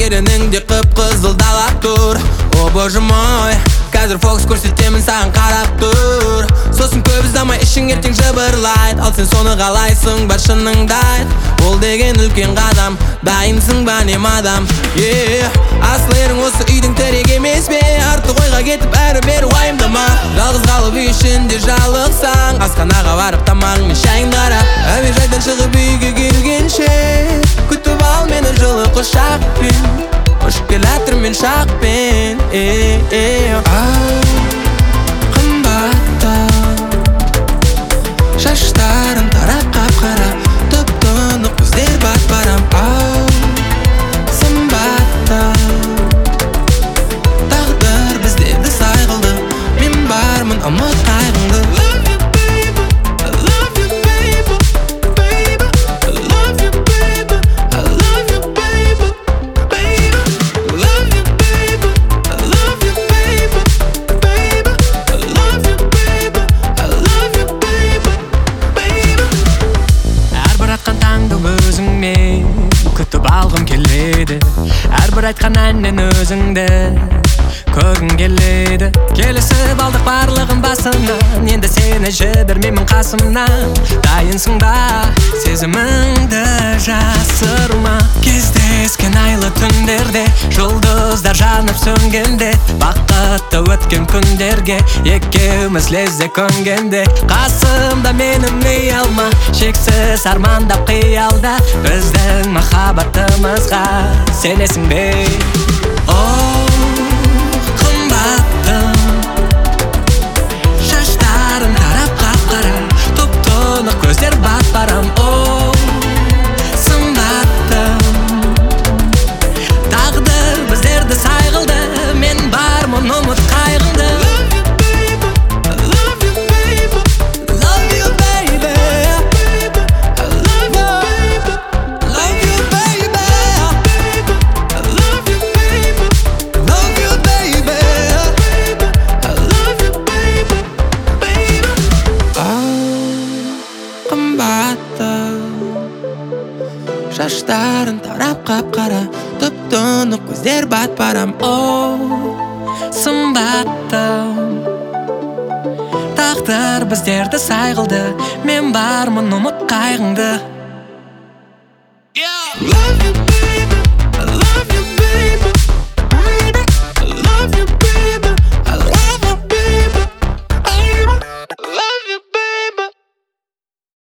пәтереніңде қып-қызыл далап тұр. О боже мой, қазір фокус көрсетемін саған қарап тұр. Сосын көп ұзамай ішің ертең жыбырлайды. Ал сен соны қалайсың, бар шыныңды айт. Ол деген үлкен қадам, дайынсың ба не мадам? Асыл ерің осы үйдің тірек емес пе? Артық ойға кетіп әрі-бері уайымдама. Жалғыз қалып үй ішінде жалықсаң, асханаға барып тамағыңмен шайыңды қарап, әуежайдан шығып үйге келгенше күтіп ал мені жылы құшақпен. Ұшып келатыр мен шақпен. Қымбатты шаштарың тарап қап-қара, тұп-тұнық көздер бат-барам. Сымбатты тағдыр біздерді сай қылды, мен бармын ұмыт қайғыңды. Күтіп алғым келеді, әрбір айтқан әннен өзіңді көргім келеді. Келісіп алдық барлығын басынан, енді сені жібермеймін қасымнан. Дайынсың ба сезіміңді жасырма? Кездескен айлы түндерде, жұлдыздар жанып сөнгенде, бақытты өткен күндерге екеуміз лезде көнгенде, қасымда менің ұялма, шексіз армандап қиялда біздің махаббатымызға сенесің бе? Қымбаттым шаштарың тарап қап-қара, тұп-тұнық көздер бат-барам. Сымбаттым тағдыр біздерді сай қылды, мен бармын ұмыт қайғыңды. Шаштарың тарап қап-қара, тұп-тұнық көздер бат-барам. Сымбаттым тағдыр біздерді сай қылды, мен бармын ұмыт қайғыңды.